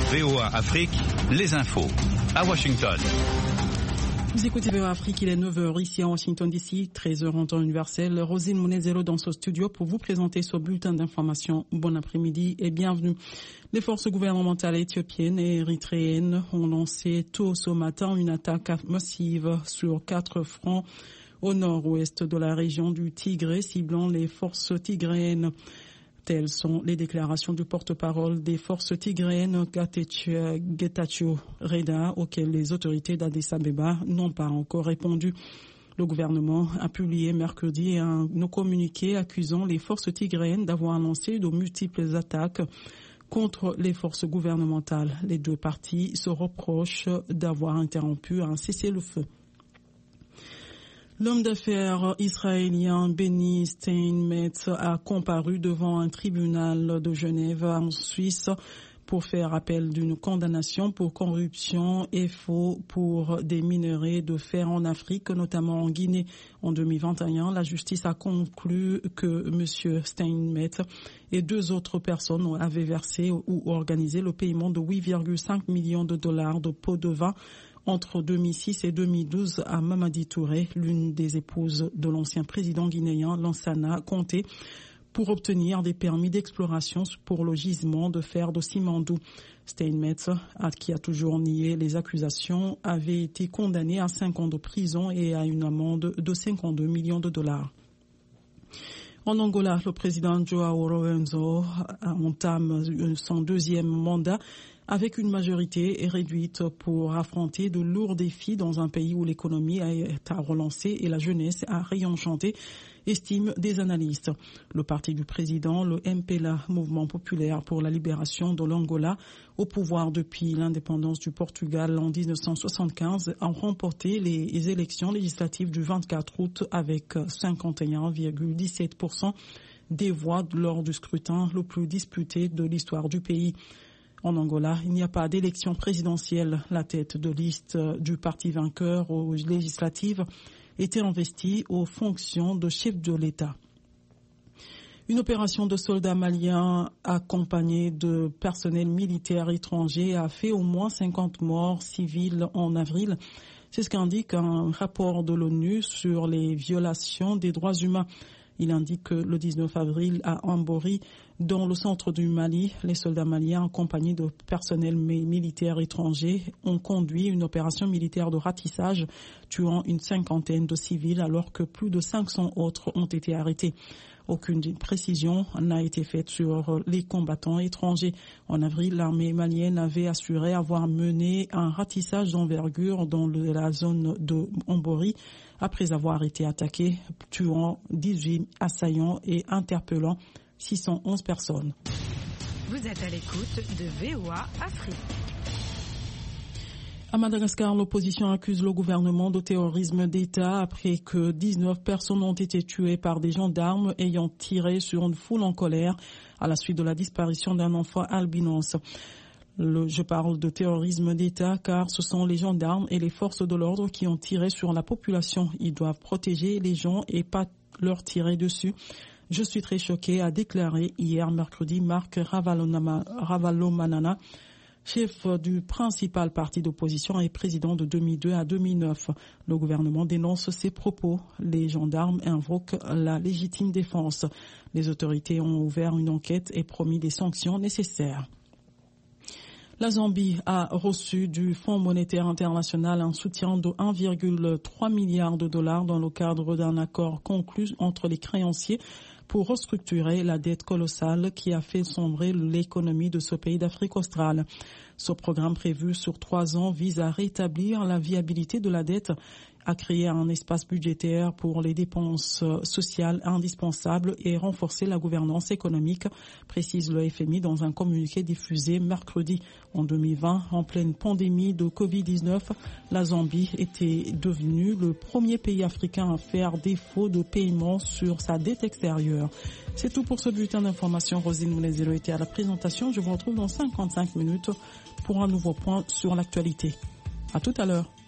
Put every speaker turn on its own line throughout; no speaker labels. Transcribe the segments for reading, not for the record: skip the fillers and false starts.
VOA Afrique, les infos. À Washington.
Vous écoutez VOA Afrique, il est 9h ici à Washington DC, 13h en temps universel. Rosine Mounezero dans ce studio pour vous présenter ce bulletin d'information. Bon après-midi et bienvenue. Les forces gouvernementales éthiopiennes et érythréennes ont lancé tôt ce matin une attaque massive sur 4 fronts au nord-ouest de la région du Tigré, ciblant les forces tigréennes. Telles sont les déclarations du porte-parole des forces tigréennes, Getachew Reda, auxquelles les autorités d'Addis Abeba n'ont pas encore répondu. Le gouvernement a publié mercredi un communiqué accusant les forces tigréennes d'avoir lancé de multiples attaques contre les forces gouvernementales. Les deux parties se reprochent d'avoir interrompu un cessez-le-feu. L'homme d'affaires israélien Benny Steinmetz a comparu devant un tribunal de Genève en Suisse pour faire appel d'une condamnation pour corruption et faux pour des minerais de fer en Afrique, notamment en Guinée. En 2021, la justice a conclu que M. Steinmetz et 2 autres personnes avaient versé ou organisé le paiement de 8,5 millions de dollars de pots de vin entre 2006 et 2012 à Mamadi Touré, l'une des épouses de l'ancien président guinéen Lansana Conté, pour obtenir des permis d'exploration pour le gisement de fer de Simandou. Steinmetz, qui a toujours nié les accusations, avait été condamné à 5 ans de prison et à une amende de 52 millions de dollars. En Angola, le président João Lourenço entame son 2e mandat avec une majorité réduite pour affronter de lourds défis dans un pays où l'économie est à relancer et la jeunesse a réenchanté, estiment des analystes. Le parti du président, le MPLA, Mouvement populaire pour la libération de l'Angola, au pouvoir depuis l'indépendance du Portugal en 1975, a remporté les élections législatives du 24 août avec 51,17% des voix lors du scrutin le plus disputé de l'histoire du pays. En Angola, il n'y a pas d'élection présidentielle. La tête de liste du parti vainqueur aux législatives était investie aux fonctions de chef de l'État. Une opération de soldats maliens accompagnée de personnel militaire étranger a fait au moins 50 morts civiles en avril. C'est ce qu'indique un rapport de l'ONU sur les violations des droits humains. Il indique que le 19 avril à Ambori, dans le centre du Mali, les soldats maliens accompagnés de personnel militaire étranger ont conduit une opération militaire de ratissage, tuant une 50aine de civils alors que plus de 500 autres ont été arrêtés. Aucune précision n'a été faite sur les combattants étrangers. En avril, l'armée malienne avait assuré avoir mené un ratissage d'envergure dans la zone de Ambori après avoir été attaqué, tuant 18 assaillants et interpellant 611 personnes.
Vous êtes à l'écoute de VOA Afrique.
À Madagascar, l'opposition accuse le gouvernement de terrorisme d'État après que 19 personnes ont été tuées par des gendarmes ayant tiré sur une foule en colère à la suite de la disparition d'un enfant albinos. Je parle de terrorisme d'État car ce sont les gendarmes et les forces de l'ordre qui ont tiré sur la population. Ils doivent protéger les gens et pas leur tirer dessus. Je suis très choqué, a déclaré hier mercredi Marc Ravalomanana, chef du principal parti d'opposition et président de 2002 à 2009. Le gouvernement dénonce ces propos. Les gendarmes invoquent la légitime défense. Les autorités ont ouvert une enquête et promis des sanctions nécessaires. La Zambie a reçu du Fonds monétaire international un soutien de 1,3 milliard de dollars dans le cadre d'un accord conclu entre les créanciers pour restructurer la dette colossale qui a fait sombrer l'économie de ce pays d'Afrique australe. Ce programme prévu sur 3 ans vise à rétablir la viabilité de la dette, à créer un espace budgétaire pour les dépenses sociales indispensables et renforcer la gouvernance économique, précise le FMI dans un communiqué diffusé mercredi. En 2020, en pleine pandémie de Covid-19, la Zambie était devenue le premier pays africain à faire défaut de paiement sur sa dette extérieure. C'est tout pour ce bulletin d'information. Rosine Mounezero était à la présentation. Je vous retrouve dans 55 minutes pour un nouveau point sur l'actualité. À tout à l'heure.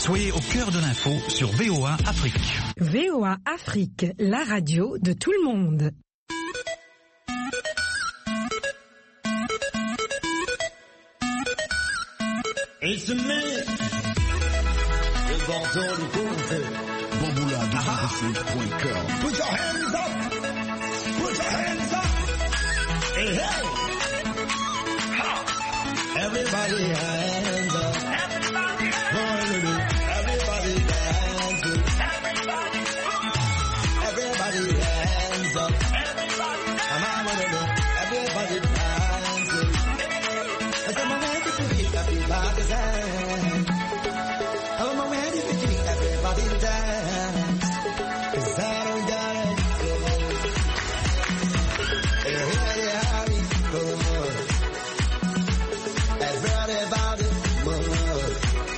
Soyez au cœur de l'info sur VOA Afrique.
VOA Afrique, la radio de tout le monde.
It's a me. Le Bordeaux, le Bordeaux. Bamboula, Put your hands up. Put your hands up. Hey, hey. Everybody hands up. Everybody hands up. Everybody dancing. Everybody hands up. Everybody dancing. I said, my man, if you keep everybody's hands. Oh, my man, if you keep everybody dance. 'Cause I don't got it. Everybody move. Everybody move.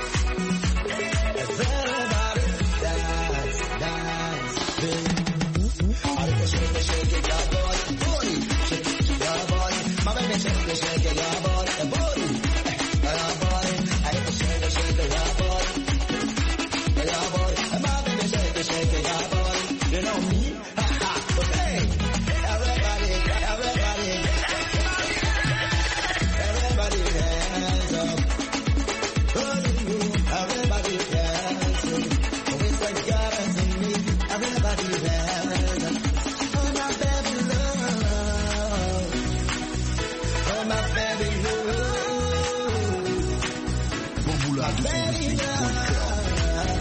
Everybody dance, dance. I like to shake it, your body. Shake it, your body. My baby, shake it, your body. Body. Your body. I like to shake it, your body. Your body. My baby, shake it, your body. You know me? Ha ha. Okay. Everybody, everybody. Everybody hands up. Everybody dancing. With the girls and me. Everybody hands up. Oh, my baby love. Oh, my baby love.
Bamboula de
Baby love.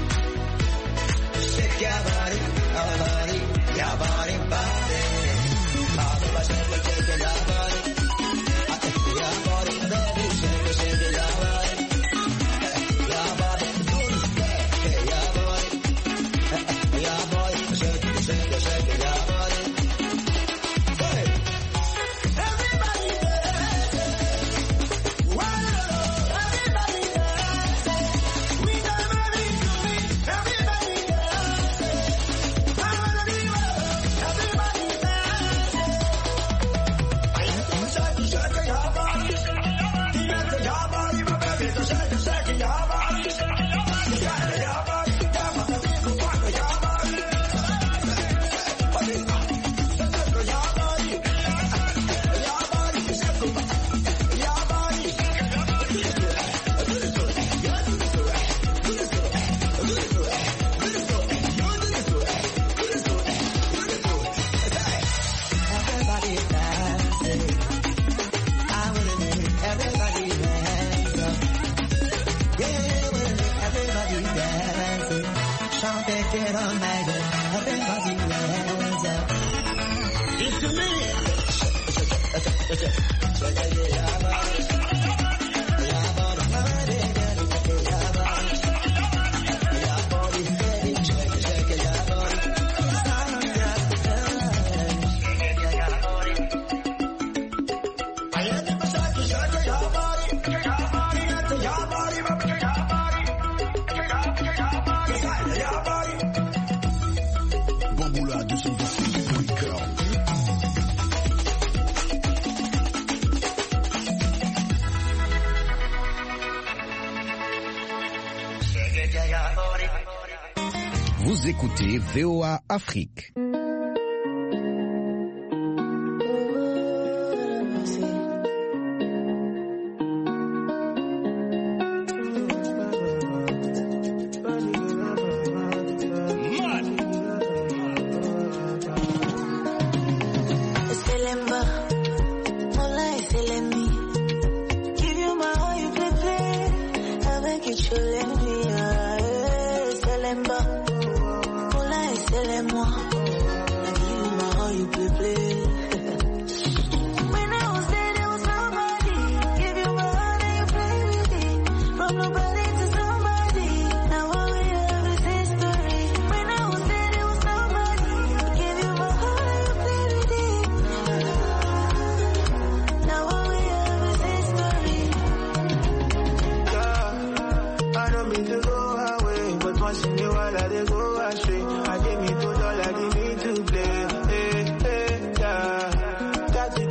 Shake your body, your body, your body, body. All of us shake your body. Your body, baby, shake your body. Your body, your body. Your body, shake your body. Hey. Everybody dance. Wow, everybody dance. We never need to be. Everybody dance. I wanna be with everybody dance. I have to shake your body. Shake your body, my baby, to shake your body. Shake your body, yeah, my baby, to rock your body. Everybody dancing. I wanna make everybody hands up. Yeah, I wanna make everybody dancing. Chante it all night. Everybody hands up. It's to me.
Bamboula 226.com.
Vous écoutez VOA Afrique.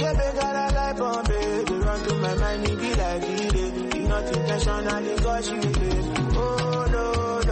Intentionally, cause you